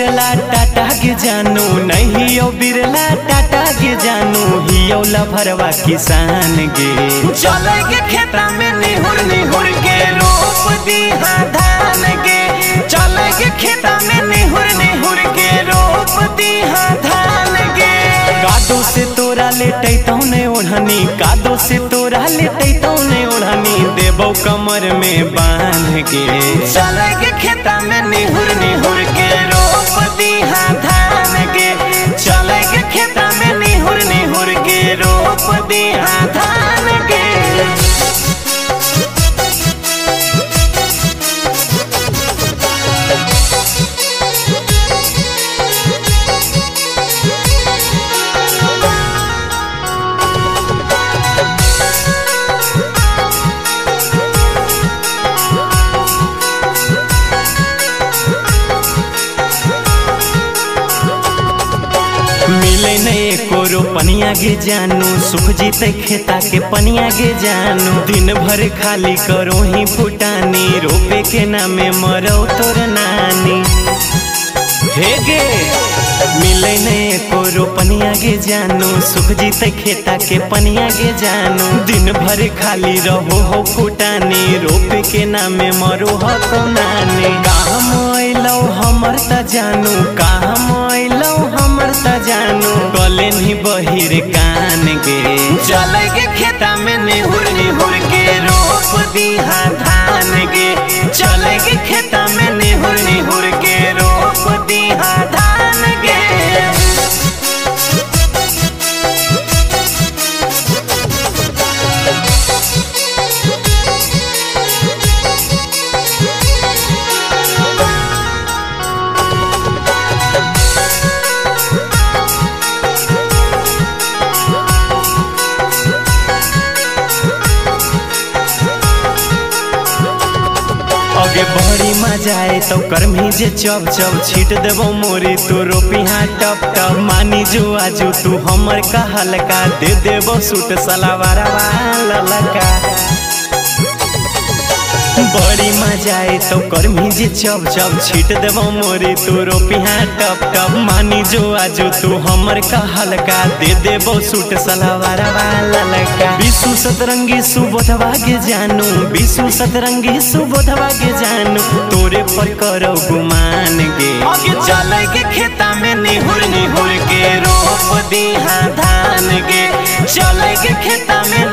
बिरला टाटा के जानू नहीं ओ बिरला टाटा के जानू हियो लभरवा किसान गे। चले के खेता में निहुर निहुर के रोप दिहा धान गे। चले के खेता में निहुर निहुर के रोप दिहा धान गे। कादो से तोरा लेटैतौ ने ओढ़नी, कादो से तोरा लेटैतौ ने ओढ़नी देबौ कमर में बांध के। चले के खेता में निहुर निहुर के रोप दिहा धान गे। चले के खेता में निहुर निहुर के रोप दिहा धान गे। मिले नहीं कोरो पनिया गे जानू सुख जीते खेता के पनिया गे जानू। दिन भर खाली करो ही फुटानी रोपे के नामे मरो तोर नानी। हे गे मिले नहीं कोरो पनिया गे जानू सुख जीते खेता के पनिया गे जानू। दिन भर खाली रहो हो फुटानी रोपे के नामे मरो हो तो नानी। काम अइलौ हमर त जानू काम अइलौ हमर त जानू कले नहीं बहिर कान गे। चले के खेता में निहुर निहुर के रोप दिहा धान गे। चले के खेता में निहुर निहुर के रोप दिहा धान गे। अगे बड़ी मजा आए तो करमी जे चब चब छीट देबो मोरी तू रोपिहा टप टप। मानी जो आजू तू हमर का हल्का दे देबो सूट सलवार ललका। बड़ी मजा आए तो करमी जे चब चब छीट देबो मोरी तू रोपिहा टप टप। मानी जो आजू तू हमर का हल्का दे देबो सूट सलवार ललका। विशु सतरंगी सुबोधवा गे जानू विशु सतरंगी सुबोधवा गे जानू तोरे पर करो गुमान गे। चले के खेता में निहुर निहुर के रोप दिहा धान गे। चले के खेता में